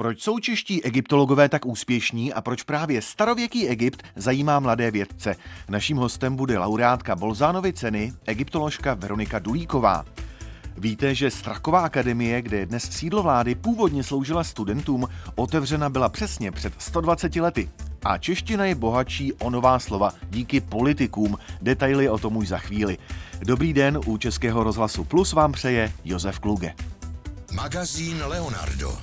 Proč jsou čeští egyptologové tak úspěšní a proč právě starověký Egypt zajímá mladé vědce? Naším hostem bude laureátka Bolzánovy ceny, egyptoložka Veronika Dulíková. Víte, že Straková akademie, kde je dnes sídlo vlády, původně sloužila studentům, otevřena byla přesně před 120 lety. A čeština je bohatší o nová slova díky politikům. Detaily o tom už za chvíli. Dobrý den, u Českého rozhlasu Plus vám přeje Josef Kluge. Magazín Leonardo.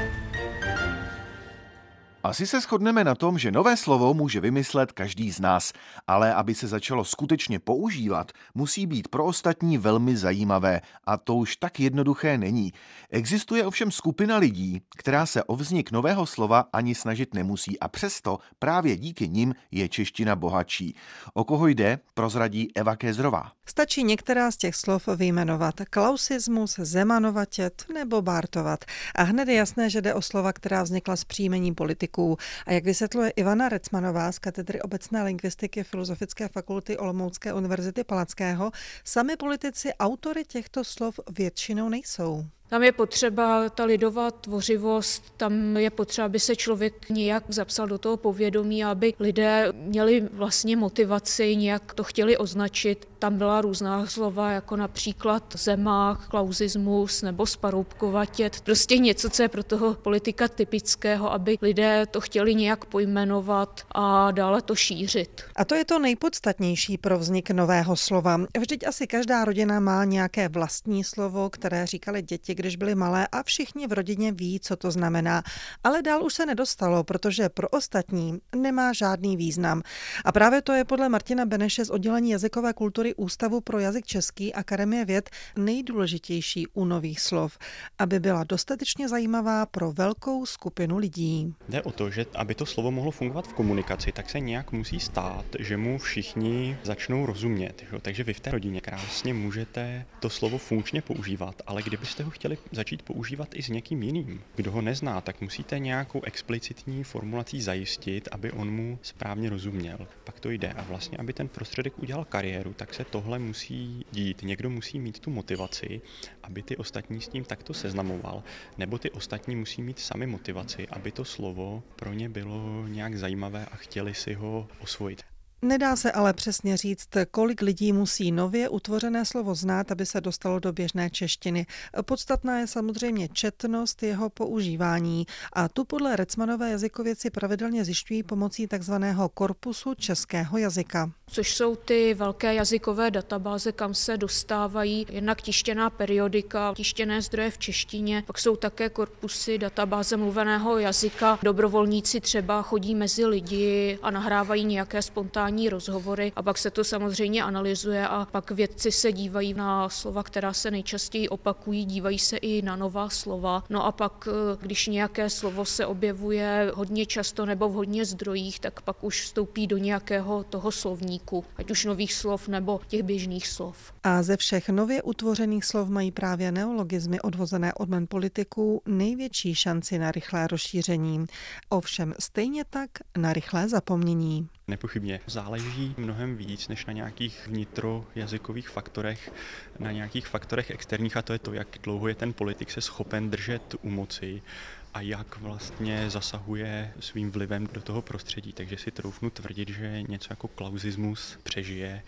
Asi se shodneme na tom, že nové slovo může vymyslet každý z nás, ale aby se začalo skutečně používat, musí být pro ostatní velmi zajímavé a to už tak jednoduché není. Existuje ovšem skupina lidí, která se o vznik nového slova ani snažit nemusí a přesto právě díky nim je čeština bohatší. O koho jde, prozradí Eva Kézrová. Stačí některá z těch slov vyjmenovat. Klausismus, zemanovatět nebo bártovat. A hned je jasné, že jde o slova, která vznikla z příjmení politiků. A jak vysvětluje Ivana Recmanová z katedry obecné lingvistiky Filozofické fakulty Olomoucké univerzity Palackého, sami politici autory těchto slov většinou nejsou. Tam je potřeba ta lidová tvořivost, tam je potřeba, aby se člověk nějak zapsal do toho povědomí, aby lidé měli vlastně motivaci, nějak to chtěli označit. Tam byla různá slova, jako například zemák, klauzismus nebo sparoubkovatět. Prostě něco, co je pro toho politika typického, aby lidé to chtěli nějak pojmenovat a dále to šířit. A to je to nejpodstatnější pro vznik nového slova. Vždyť asi každá rodina má nějaké vlastní slovo, které říkali děti, když byly malé a všichni v rodině ví, co to znamená. Ale dál už se nedostalo, protože pro ostatní nemá žádný význam. A právě to je podle Martina Beneše z oddělení jazykové kultury Ústavu pro jazyk český Akademie věd nejdůležitější u nových slov, aby byla dostatečně zajímavá pro velkou skupinu lidí. Jde o to, že aby to slovo mohlo fungovat v komunikaci, tak se nějak musí stát, že mu všichni začnou rozumět. Takže vy v té rodině krásně můžete to slovo funkčně používat, ale kdybyste ho chtěli začít používat i s někým jiným, kdo ho nezná, tak musíte nějakou explicitní formulací zajistit, aby on mu správně rozuměl. Pak to jde a vlastně, aby ten prostředek udělal kariéru, tak se tohle musí dít. Někdo musí mít tu motivaci, aby ty ostatní s tím takto seznamoval, nebo ty ostatní musí mít sami motivaci, aby to slovo pro ně bylo nějak zajímavé a chtěli si ho osvojit. Nedá se ale přesně říct, kolik lidí musí nově utvořené slovo znát, aby se dostalo do běžné češtiny. Podstatná je samozřejmě četnost jeho používání a tu podle Recmanové jazykovědci pravidelně zjišťují pomocí takzvaného korpusu českého jazyka. Což jsou ty velké jazykové databáze, kam se dostávají jednak tištěná periodika, tištěné zdroje v češtině, pak jsou také korpusy databáze mluveného jazyka. Dobrovolníci třeba chodí mezi lidi a nahrávají nějaké spontánní rozhovory a pak se to samozřejmě analyzuje a pak vědci se dívají na slova, která se nejčastěji opakují, dívají se i na nová slova. No a pak, když nějaké slovo se objevuje hodně často nebo v hodně zdrojích, tak pak už vstoupí do nějakého toho slovníku, ať už nových slov nebo těch běžných slov. A ze všech nově utvořených slov mají právě neologizmy odvozené od jmen politiků největší šanci na rychlé rozšíření. Ovšem stejně tak na rychlé zapomnění. Nepochybně záleží mnohem víc než na nějakých vnitrojazykových faktorech, na nějakých faktorech externích a to je to, jak dlouho je ten politik se schopen držet u moci a jak vlastně zasahuje svým vlivem do toho prostředí. Takže si troufnu tvrdit, že něco jako klauzismus přežije,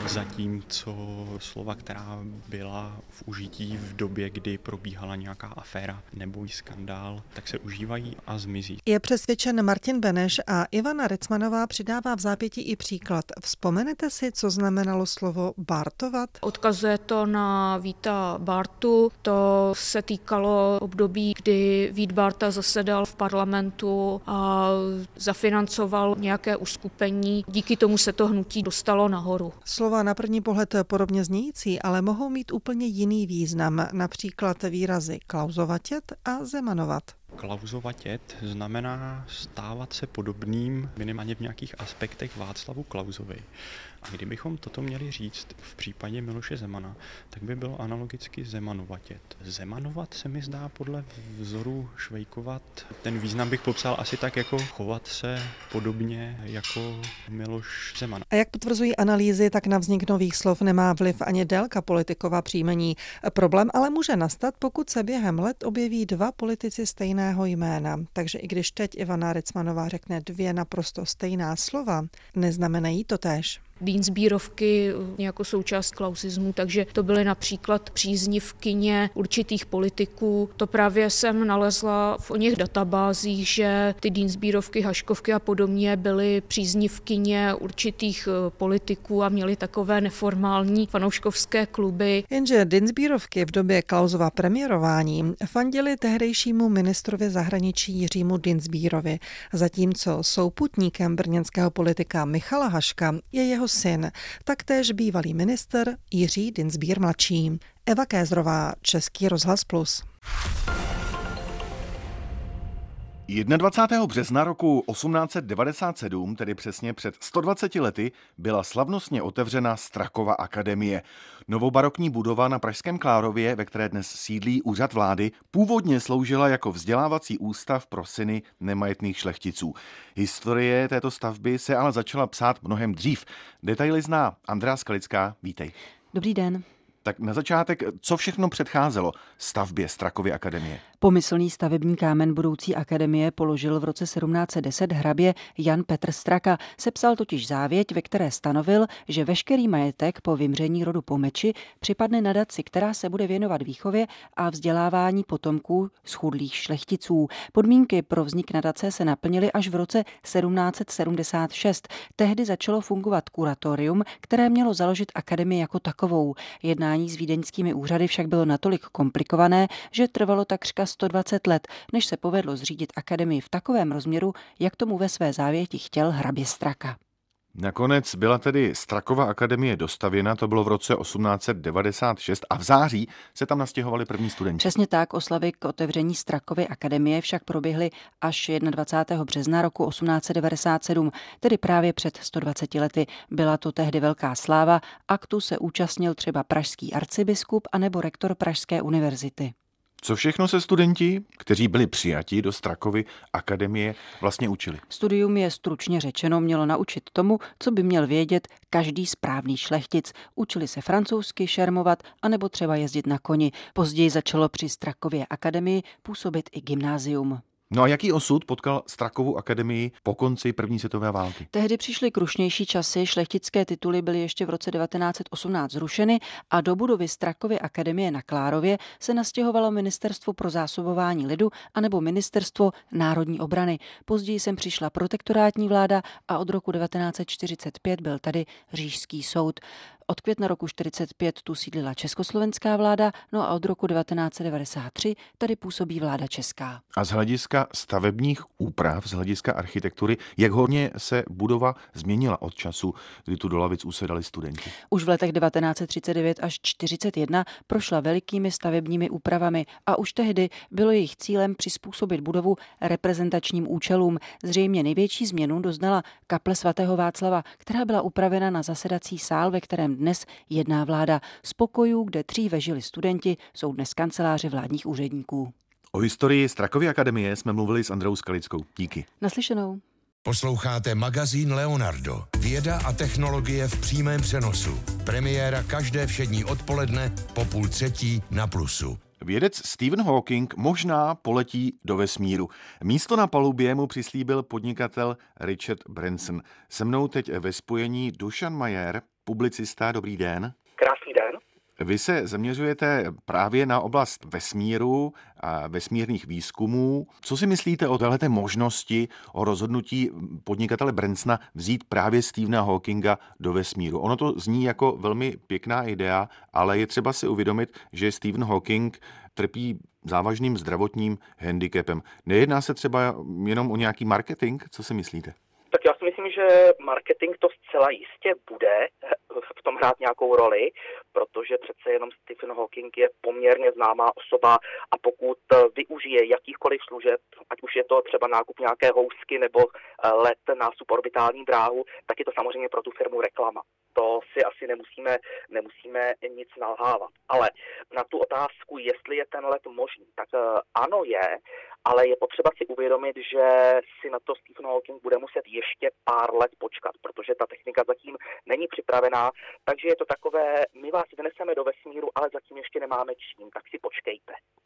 zatímco slova, která byla v užití v době, kdy probíhala nějaká aféra nebo skandál, tak se užívají a zmizí. Je přesvědčen Martin Beneš a Ivana Recmanová přidává v zápětí i příklad. Vzpomenete si, co znamenalo slovo bártovat? Odkazuje to na Víta Bártu. To se týkalo období, kdy Vít Bárta zasedal v parlamentu a zafinancoval nějaké uskupení. Díky tomu se to hnutí dostalo nahoru. Slova na první pohled podobně znějící, ale mohou mít úplně jiný význam, například výrazy klauzovatět a zemanovat. Klauzovatět znamená stávat se podobným minimálně v nějakých aspektech Václavu Klausovi. A kdybychom toto měli říct v případě Miloše Zemana, tak by bylo analogicky zemanovatět. Zemanovat se mi zdá podle vzoru švejkovat. Ten význam bych popsal asi tak jako chovat se podobně jako Miloš Zeman. A jak potvrzují analýzy, tak na vznik nových slov nemá vliv ani délka politikova příjmení. Problém ale může nastat, pokud se během let objeví dva politici stejné stejného jména. Takže i když teď Ivana Ricmanová řekne 2 naprosto stejná slova, neznamenají to též. Dienstbierovky jako součást klausismu, takže to byly například příznivkyně určitých politiků. To právě jsem nalezla v oněch databázích, že ty Dienstbierovky, Haškovky a podobně byly příznivkyně určitých politiků a měly takové neformální fanouškovské kluby. Jenže Dienstbierovky v době Klausova premiérování fandili tehdejšímu ministrovi zahraničí Jiřímu Dienstbierovi, zatímco souputníkem brněnského politika Michala Haška je jeho syn, taktéž bývalý ministr Jiří Dienstbier mladší. Eva Kézrová, Český rozhlas Plus. 21. března roku 1897, tedy přesně před 120 lety, byla slavnostně otevřena Strakova akademie. Novobarokní budova na Pražském Klárově, ve které dnes sídlí úřad vlády, původně sloužila jako vzdělávací ústav pro syny nemajetných šlechticů. Historie této stavby se ale začala psát mnohem dřív. Detaily zná Andrea Skalická, vítej. Dobrý den. Tak na začátek, co všechno předcházelo stavbě Strakovy akademie? Pomyslný stavební kámen budoucí akademie položil v roce 1710 hrabě Jan Petr Straka. Sepsal totiž závěť, ve které stanovil, že veškerý majetek po vymření rodu Pomeči připadne nadaci, která se bude věnovat výchově a vzdělávání potomků schudlých šlechticů. Podmínky pro vznik nadace se naplnily až v roce 1776. Tehdy začalo fungovat kuratorium, které mělo založit akademii jako takovou. Jednání s vídeňskými úřady však bylo natolik komplikované, že trvalo takřka 120 let, než se povedlo zřídit akademii v takovém rozměru, jak tomu ve své závěti chtěl hrabě Straka. Nakonec byla tedy Strakova akademie dostavěna, to bylo v roce 1896 a v září se tam nastěhovali první studenti. Přesně tak, oslavy k otevření Strakovy akademie však proběhly až 21. března roku 1897, tedy právě před 120 lety. Byla to tehdy velká sláva, aktu se účastnil třeba pražský arcibiskup anebo rektor Pražské univerzity. Co všechno se studenti, kteří byli přijati do Strakovy akademie, vlastně učili? Studium je stručně řečeno mělo naučit tomu, co by měl vědět každý správný šlechtic. Učili se francouzsky, šermovat anebo třeba jezdit na koni. Později začalo při Strakově akademii působit i gymnázium. No a jaký osud potkal Strakovu akademii po konci první světové války? Tehdy přišly krušnější časy, šlechtické tituly byly ještě v roce 1918 zrušeny a do budovy Strakovy akademie na Klárově se nastěhovalo Ministerstvo pro zásobování lidu anebo Ministerstvo národní obrany. Později sem přišla protektorátní vláda a od roku 1945 byl tady Říšský soud. Od května roku 1945 tu sídlila československá vláda, no a od roku 1993 tady působí vláda česká. A z hlediska stavebních úprav, z hlediska architektury, jak hodně se budova změnila od času, kdy tu do lavic usedali studenti? Už v letech 1939 až 1941 prošla velikými stavebními úpravami a už tehdy bylo jejich cílem přizpůsobit budovu reprezentačním účelům. Zřejmě největší změnu doznala kaple svatého Václava, která byla upravena na zasedací sál, ve kterém dnes jedná vláda. Z pokojů, kde dříve žili studenti, jsou dnes kanceláře vládních úředníků. O historii Strakovy akademie jsme mluvili s Andreou Skalickou. Díky. Naslyšenou. Posloucháte magazín Leonardo. Věda a technologie v přímém přenosu. Premiéra každé všední odpoledne po 2:30 na Plusu. Vědec Stephen Hawking možná poletí do vesmíru. Místo na palubě mu přislíbil podnikatel Richard Branson. Se mnou teď ve spojení Dušan Majer, publicista. Dobrý den. Krásný den. Vy se zaměřujete právě na oblast vesmíru a vesmírných výzkumů. Co si myslíte o téhleté možnosti, o rozhodnutí podnikatele Bransona vzít právě Stephena Hawkinga do vesmíru? Ono to zní jako velmi pěkná idea, ale je třeba si uvědomit, že Stephen Hawking trpí závažným zdravotním handicapem. Nejedná se třeba jenom o nějaký marketing? Co si myslíte? Tak já si myslím, že marketing to zcela jistě bude v tom hrát nějakou roli, protože přece jenom Stephen Hawking je poměrně známá osoba a pokud využije jakýchkoliv služeb, ať už je to třeba nákup nějaké housky nebo let na suborbitální dráhu, tak je to samozřejmě pro tu firmu reklama. To si asi nemusíme nic nalhávat. Ale na tu otázku, jestli je ten let možný, tak ano je, ale je potřeba si uvědomit, že si na to Stephen Hawking bude muset ještě pár let počkat, protože ta technika zatím není připravená, takže je to takové, my vás vyneseme do vesmíru, ale zatím ještě nemáme čím, tak si počkejte.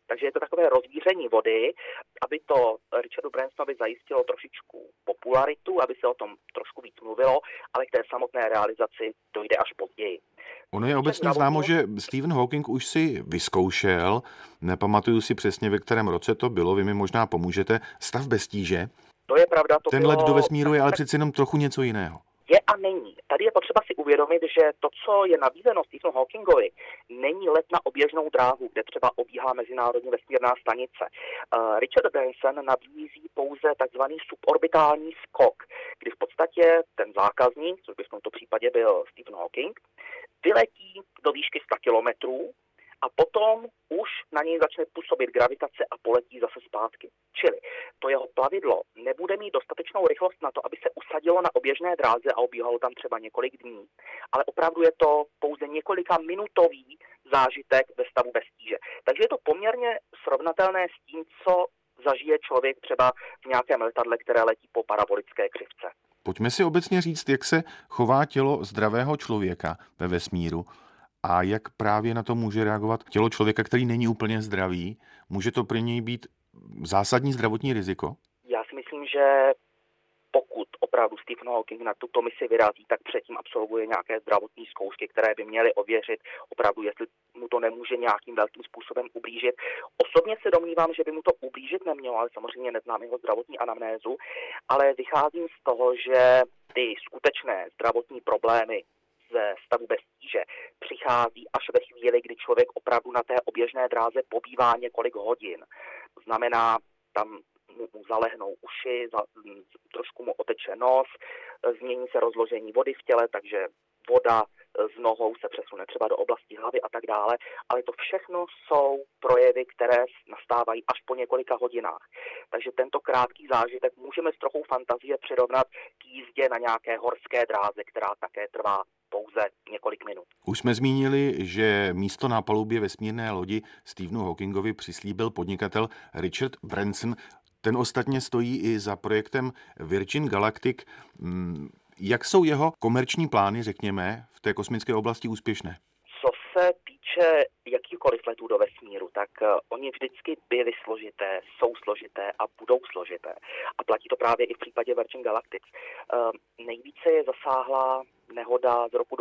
Takže je to takové rozvíření vody, aby to Richardu Bransonovi zajistilo trošičku popularitu, aby se o tom trošku víc mluvilo, ale k té samotné realizaci dojde až později. Ono je obecně známo, že Stephen Hawking už si vyzkoušel, nepamatuju si přesně, ve kterém roce to bylo, vy mi možná pomůžete, stav bez tíže. To je pravda. Ten let do vesmíru je ale přeci jenom trochu něco jiného. Je a není. Tady je potřeba si uvědomit, že to, co je nabízeno Stephenu Hawkingovi, není let na oběžnou dráhu, kde třeba obíhá Mezinárodní vesmírná stanice. Richard Branson nabízí pouze takzvaný suborbitální skok, kdy v podstatě ten zákazník, což by v tomto případě byl Stephen Hawking, vyletí do výšky 100 kilometrů a potom už na něj začne působit gravitace a poletí zase zpátky. Čili to jeho plavidlo nebude mít dostatečnou rychlost na to, aby se usadilo na oběžné dráze a obíhalo tam třeba několik dní. Ale opravdu je to pouze několika minutový zážitek ve stavu bez tíže. Takže je to poměrně srovnatelné s tím, co zažije člověk třeba v nějakém letadle, které letí po parabolické křivce. Pojďme si obecně říct, jak se chová tělo zdravého člověka ve vesmíru a jak právě na to může reagovat tělo člověka, který není úplně zdravý. Může to pro něj být zásadní zdravotní riziko? Já si myslím, že pokud opravdu Stephen Hawking na tuto misi vyrazí, tak předtím absolvuje nějaké zdravotní zkoušky, které by měly ověřit opravdu, jestli mu to nemůže nějakým velkým způsobem ublížit. Osobně se domnívám, že by mu to ublížit nemělo, ale samozřejmě neznám jeho zdravotní anamnézu, ale vycházím z toho, že ty skutečné zdravotní problémy ze stavu bez tíže přichází až ve chvíli, kdy člověk opravdu na té oběžné dráze pobývá několik hodin. To znamená, tam mu zalehnou uši, trošku mu oteče nos, změní se rozložení vody v těle, takže voda s nohou se přesune třeba do oblasti hlavy a tak dále, ale to všechno jsou projevy, které nastávají až po několika hodinách. Takže tento krátký zážitek můžeme s trochou fantazie přirovnat k jízdě na nějaké horské dráze, která také trvá pouze několik minut. Už jsme zmínili, že místo na palubě vesmírné lodi Stephenu Hawkingovi přislíbil podnikatel Richard Branson. Ten ostatně stojí i za projektem Virgin Galactic. Jak jsou jeho komerční plány, řekněme, v té kosmické oblasti úspěšné? Co se týče jakýkoliv letů do vesmíru, tak oni vždycky byly složité, jsou složité a budou složité. A platí to právě i v případě Virgin Galactic. Nejvíce je zasáhla nehoda z roku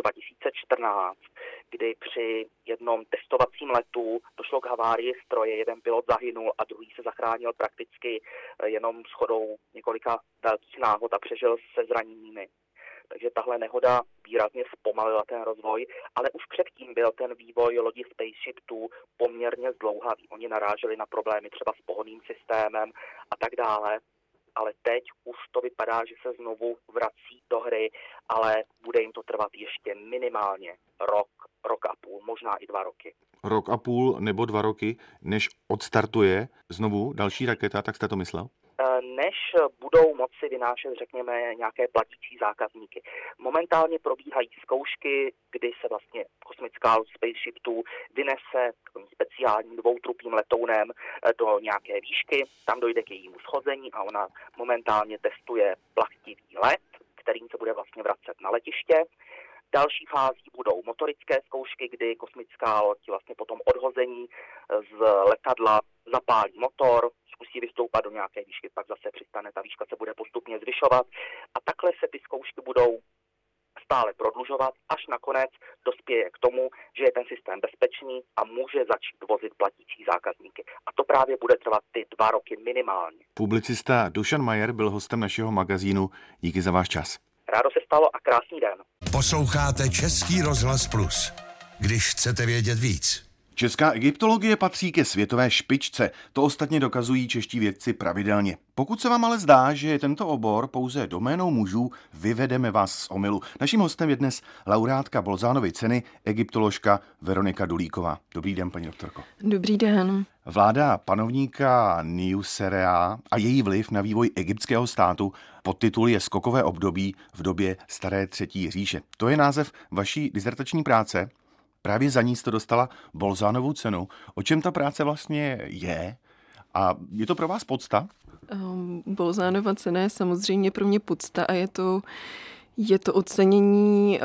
2014, kdy při jednom testovacím letu došlo k havárii stroje, jeden pilot zahynul a druhý se zachránil prakticky jenom shodou několika velkých náhod a přežil se zraněními. Takže tahle nehoda výrazně zpomalila ten rozvoj, ale už předtím byl ten vývoj lodi Spaceship 2 poměrně zdlouhavý. Oni naráželi na problémy třeba s pohonným systémem a tak dále, ale teď už to vypadá, že se znovu vrací do hry, ale bude jim to trvat ještě minimálně rok a půl, možná i 2 roky. Rok a půl nebo 2 roky, než odstartuje znovu další raketa, tak jste to myslel? Než budou moci vynášet, řekněme, nějaké platící zákazníky. Momentálně probíhají zkoušky, kdy se vlastně kosmická Spaceship 2 vynese takovým speciálním dvoutrupým letounem do nějaké výšky, tam dojde k jejímu schození a ona momentálně testuje plachtivý let, kterým se bude vlastně vracet na letiště. Další fází budou motorické zkoušky, kdy kosmická loď vlastně po tom odhození z letadla zapálí motor, zkusí vystoupat do nějaké výšky, pak zase přistane, ta výška se bude postupně zvyšovat a takhle se ty zkoušky budou stále prodlužovat, až nakonec dospěje k tomu, že je ten systém bezpečný a může začít vozit platící zákazníky. A to právě bude trvat ty 2 roky minimálně. Publicista Dušan Majer byl hostem našeho magazínu. Díky za váš čas. Rádo se stalo a krásný den. Posloucháte Český rozhlas Plus. Když chcete vědět víc. Česká egyptologie patří ke světové špičce, to ostatně dokazují čeští vědci pravidelně. Pokud se vám ale zdá, že je tento obor pouze doménou mužů, vyvedeme vás z omylu. Naším hostem je dnes laureátka Bolzánovy ceny, egyptoložka Veronika Dulíková. Dobrý den, paní doktorko. Dobrý den. Vláda panovníka Niuserea a její vliv na vývoj egyptského státu podtitul je Skokové období v době staré 3. říše. To je název vaší disertační práce. Právě za ní jste dostala Bolzánovu cenu. O čem ta práce vlastně je? A je to pro vás podsta? Bolzánova cena je samozřejmě pro mě podsta a je to ocenění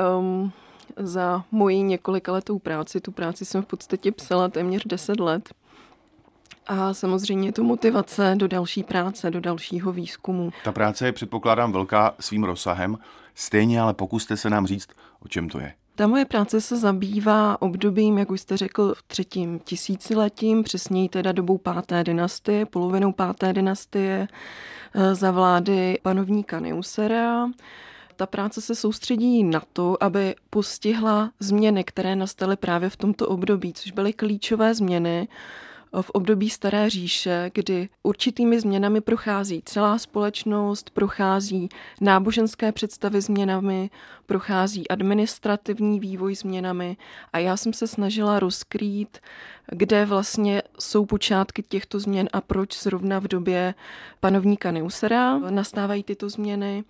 za moji několikaletou práci. Tu práci jsem v podstatě psala téměř 10 let. A samozřejmě je to motivace do další práce, do dalšího výzkumu. Ta práce je, předpokládám, velká svým rozsahem. Stejně ale pokuste se nám říct, o čem to je. Ta moje práce se zabývá obdobím, jak už jste řekl, v 3. tisíciletím, přesněji teda dobou 5. dynastie, polovinou 5. dynastie za vlády panovníka Neusera. Ta práce se soustředí na to, aby postihla změny, které nastaly právě v tomto období, což byly klíčové změny v období Staré říše, kdy určitými změnami prochází celá společnost, prochází náboženské představy změnami, prochází administrativní vývoj změnami a já jsem se snažila rozkrýt, kde vlastně jsou počátky těchto změn a proč zrovna v době panovníka Neusera nastávají tyto změny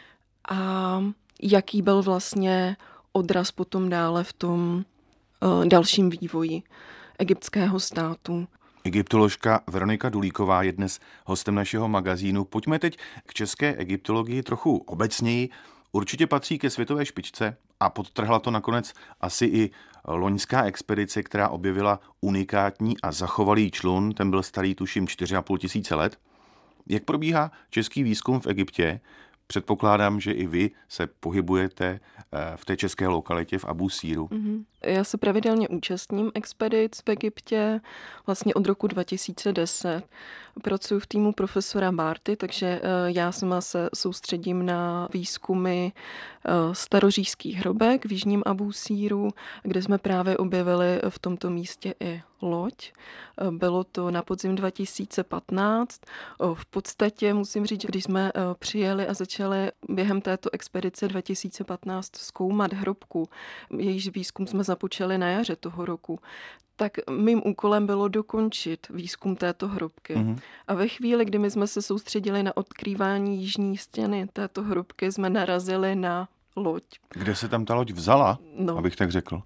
a jaký byl vlastně odraz potom dále v tom dalším vývoji egyptského státu. Egyptoložka Veronika Dulíková je dnes hostem našeho magazínu. Pojďme teď k české egyptologii trochu obecněji. Určitě patří ke světové špičce a podtrhla to nakonec asi i loňská expedice, která objevila unikátní a zachovalý člun. Ten byl starý tuším 4,5 tisíce let. Jak probíhá český výzkum v Egyptě? Předpokládám, že i vy se pohybujete v té české lokalitě v Abu Síru. Já se pravidelně účastním expedic v Egyptě vlastně od roku 2010. Pracuji v týmu profesora Marty, takže já sama se soustředím na výzkumy staroříšských hrobek v jižním Abu Síru, kde jsme právě objevili v tomto místě i loď. Bylo to na podzim 2015. V podstatě musím říct, že když jsme přijeli a začali během této expedice 2015 zkoumat hrobku, jejíž výzkum jsme započali na jaře toho roku, tak mým úkolem bylo dokončit výzkum této hrobky. A ve chvíli, kdy my jsme se soustředili na odkrývání jižní stěny této hrobky, jsme narazili na loď. Kde se tam ta loď vzala, abych tak řekl?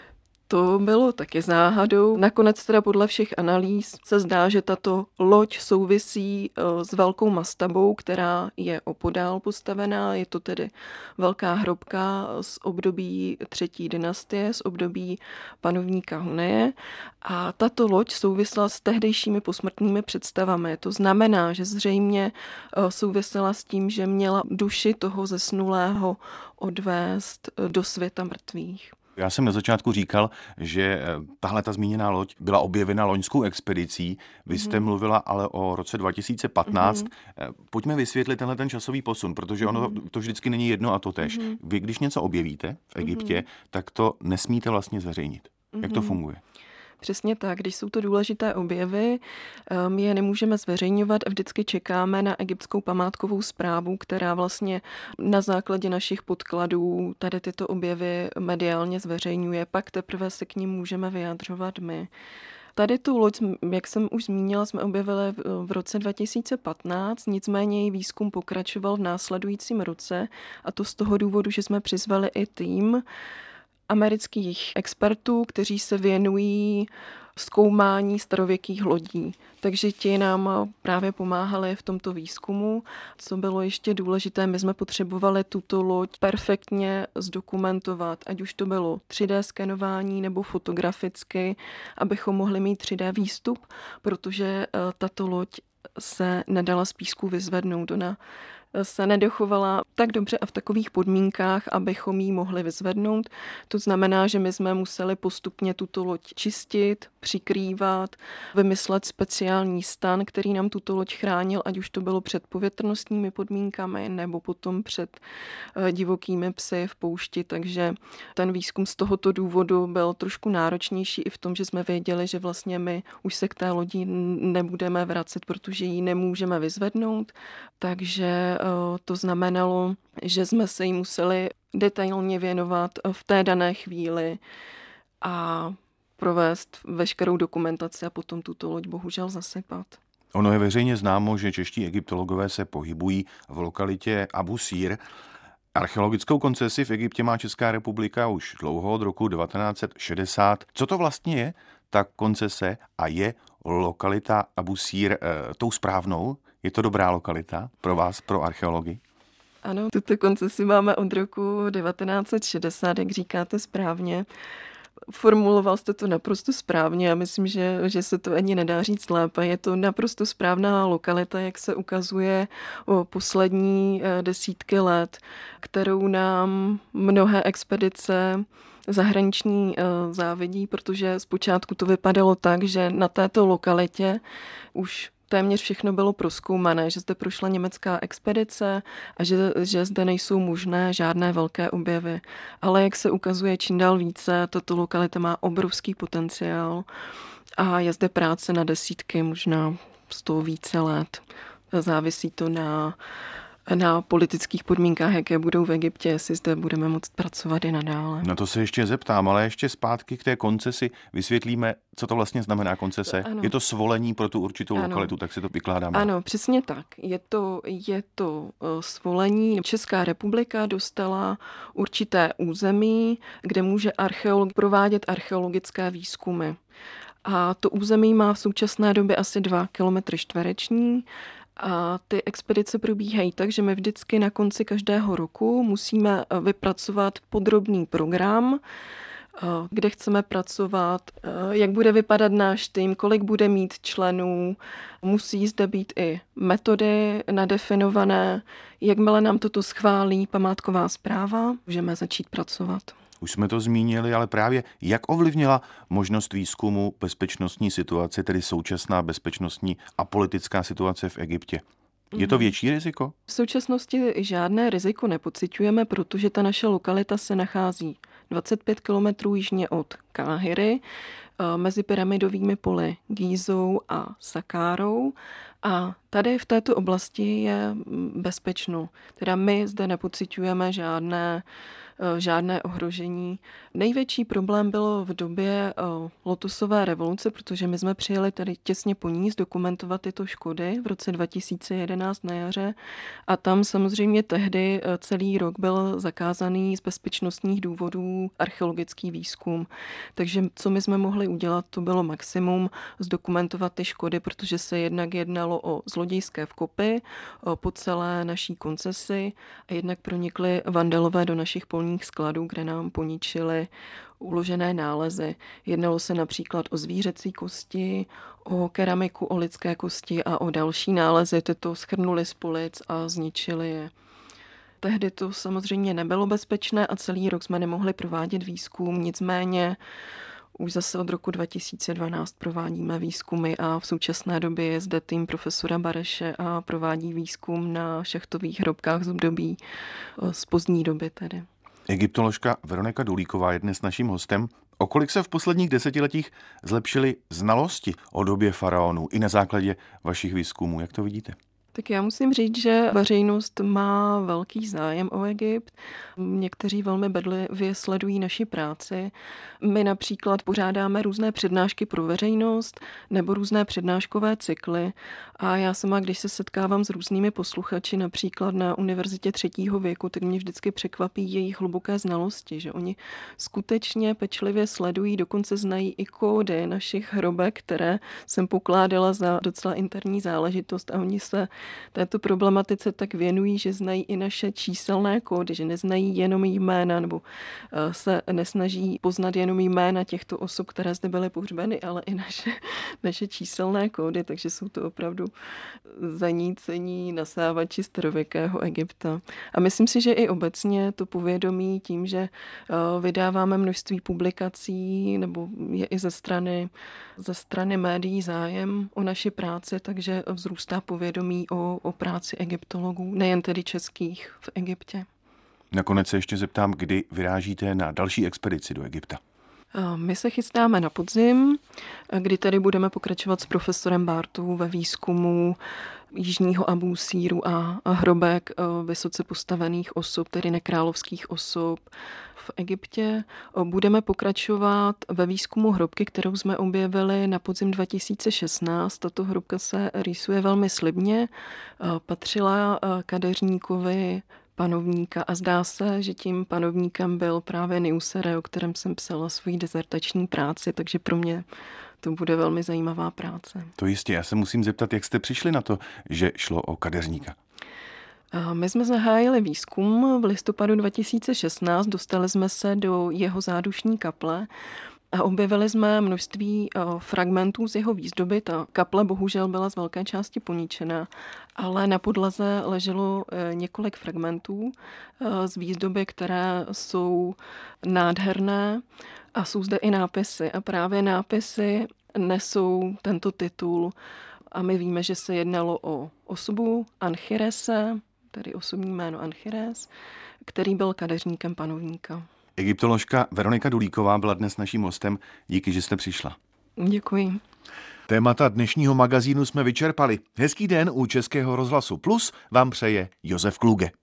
To bylo taky záhadou. Nakonec teda podle všech analýz se zdá, že tato loď souvisí s velkou mastabou, která je opodál postavená. Je to tedy velká hrobka z období 3. dynastie, z období panovníka Huneje. A tato loď souvisela s tehdejšími posmrtnými představami. To znamená, že zřejmě souvisela s tím, že měla duši toho zesnulého odvést do světa mrtvých. Já jsem na začátku říkal, že tahle ta zmíněná loď byla objevena loňskou expedicí. Vy jste mluvila ale o roce 2015. Pojďme vysvětlit tenhle ten časový posun, protože ono to vždycky není jedno a to též. Vy, když něco objevíte v Egyptě, tak to nesmíte vlastně zveřejnit. Jak to funguje? Přesně tak, když jsou to důležité objevy, my je nemůžeme zveřejňovat a vždycky čekáme na egyptskou památkovou správu, která vlastně na základě našich podkladů tady tyto objevy mediálně zveřejňuje, pak teprve se k nim můžeme vyjadřovat my. Tady tu loď, jak jsem už zmínila, jsme objevili v roce 2015, nicméně její výzkum pokračoval v následujícím roce a to z toho důvodu, že jsme přizvali i tým amerických expertů, kteří se věnují zkoumání starověkých lodí. Takže ti nám právě pomáhali v tomto výzkumu. Co bylo ještě důležité, my jsme potřebovali tuto loď perfektně zdokumentovat, ať už to bylo 3D skenování nebo fotograficky, abychom mohli mít 3D výstup, protože tato loď se nedala z písku vyzvednout. Ona se nedochovala tak dobře a v takových podmínkách, abychom ji mohli vyzvednout. To znamená, že my jsme museli postupně tuto loď čistit, přikrývat, vymyslet speciální stan, který nám tuto loď chránil, ať už to bylo před povětrnostními podmínkami nebo potom před divokými psy v poušti. Takže ten výzkum z tohoto důvodu byl trošku náročnější i v tom, že jsme věděli, že vlastně my už se k té lodi nebudeme vracet, protože ji nemůžeme vyzvednout. Takže to znamenalo, že jsme se jí museli detailně věnovat v té dané chvíli a provést veškerou dokumentaci a potom tuto loď bohužel zasypat. Ono je veřejně známo, že čeští egyptologové se pohybují v lokalitě Abu Sír. Archeologickou koncesi v Egyptě má Česká republika už dlouho, od roku 1960. Co to vlastně je ta koncese a je lokalita Abu Sír tou správnou? Je to dobrá lokalita pro vás, pro archeology? Ano, tuto koncesi máme od roku 1960, jak říkáte správně. Formuloval jste to naprosto správně. Já myslím, že se to ani nedá říct lépe. Je to naprosto správná lokalita, jak se ukazuje o poslední desítky let, kterou nám mnohé expedice zahraniční závidí, protože zpočátku to vypadalo tak, že na této lokalitě už téměř všechno bylo prozkoumané, že zde prošla německá expedice a že zde nejsou možné žádné velké objevy. Ale jak se ukazuje čím dál více, tato lokalita má obrovský potenciál a je zde práce na desítky, možná 100 více let. Závisí to na politických podmínkách, jaké budou v Egyptě, jestli zde budeme moct pracovat i nadále. Na to se ještě zeptám, ale ještě zpátky k té koncesi vysvětlíme, co to vlastně znamená koncese. Ano. Je to svolení pro tu určitou lokalitu, tak si to vykládáme. Ano, přesně tak. Je to svolení. Česká republika dostala určité území, kde může archeolog provádět archeologické výzkumy. A to území má v současné době asi 2 kilometry čtvereční. A ty expedice probíhají tak, že my vždycky na konci každého roku musíme vypracovat podrobný program, kde chceme pracovat, jak bude vypadat náš tým, kolik bude mít členů. Musí zde být i metody nadefinované. Jakmile nám toto schválí památková správa, můžeme začít pracovat. Už jsme to zmínili, ale právě jak ovlivnila možnost výzkumu bezpečnostní situace, tedy současná bezpečnostní a politická situace v Egyptě? Je to větší riziko? V současnosti žádné riziko nepociťujeme, protože ta naše lokalita se nachází 25 kilometrů jižně od Káhiry, mezi pyramidovými poli Gízou a Sakárou. A tady v této oblasti je bezpečno. Teda my zde nepociťujeme žádné ohrožení. Největší problém bylo v době Lotusové revoluce, protože my jsme přijeli tady těsně po ní zdokumentovat tyto škody v roce 2011 na jaře a tam samozřejmě tehdy celý rok byl zakázaný z bezpečnostních důvodů archeologický výzkum. Takže co my jsme mohli udělat, to bylo maximum zdokumentovat ty škody, protože se jednak jednalo o zlodějské vkopy po celé naší koncesi a jednak pronikli vandalové do našich polních skladů, kde nám poničili uložené nálezy. Jednalo se například o zvířecí kosti, o keramiku, o lidské kosti a o další nálezy. Tyto shrnuli z polic a zničili je. Tehdy to samozřejmě nebylo bezpečné a celý rok jsme nemohli provádět výzkum, nicméně už zase od roku 2012 provádíme výzkumy a v současné době je zde tým profesora Bareše a provádí výzkum na šachtových hrobkách z období z pozdní doby tedy. Egyptoložka Veronika Dulíková je dnes naším hostem. O kolik se v posledních desetiletích zlepšily znalosti o době faraonů i na základě vašich výzkumů? Jak to vidíte? Tak já musím říct, že veřejnost má velký zájem o Egypt. Někteří velmi bedlivě sledují naši práci. My například pořádáme různé přednášky pro veřejnost nebo různé přednáškové cykly. A já sama, když se setkávám s různými posluchači, například na Univerzitě 3. věku, tak mě vždycky překvapí jejich hluboké znalosti, že oni skutečně pečlivě sledují, dokonce znají i kódy našich hrobek, které jsem pokládala za docela interní záležitost a oni se této problematice tak věnují, že znají i naše číselné kódy, že neznají jenom jména nebo se nesnaží poznat jenom jména těchto osob, které zde byly pohřbeny, ale i naše číselné kódy, takže jsou to opravdu zanícení nasávači starověkého Egypta. A myslím si, že i obecně to povědomí tím, že vydáváme množství publikací nebo je i ze strany médií zájem o naši práci, takže vzrůstá povědomí o práci egyptologů, nejen tedy českých v Egyptě. Nakonec se ještě zeptám, kdy vyrážíte na další expedici do Egypta. My se chystáme na podzim, kdy tady budeme pokračovat s profesorem Bartou ve výzkumu jižního Abusíru a hrobek vysoce postavených osob, tedy nekrálovských osob v Egyptě. Budeme pokračovat ve výzkumu hrobky, kterou jsme objevili na podzim 2016. Tato hrobka se rýsuje velmi slibně, patřila kadeřníkovi panovníka a zdá se, že tím panovníkem byl právě Niusere, o kterém jsem psala svoji dizertační práci, takže pro mě to bude velmi zajímavá práce. To jistě, já se musím zeptat, jak jste přišli na to, že šlo o kadeřníka? My jsme zahájili výzkum v listopadu 2016, dostali jsme se do jeho zádušní kaple a objevili jsme množství fragmentů z jeho výzdoby. Ta kaple bohužel byla z velké části poničena, ale na podlaze leželo několik fragmentů z výzdoby, které jsou nádherné a jsou zde i nápisy. A právě nápisy nesou tento titul a my víme, že se jednalo o osobu Anchirese, tedy osobní jméno Anchires, který byl kadeřníkem panovníka. Egyptoložka Veronika Dulíková byla dnes naším hostem. Díky, že jste přišla. Děkuji. Témata dnešního magazínu jsme vyčerpali. Hezký den u Českého rozhlasu Plus vám přeje Josef Kluge.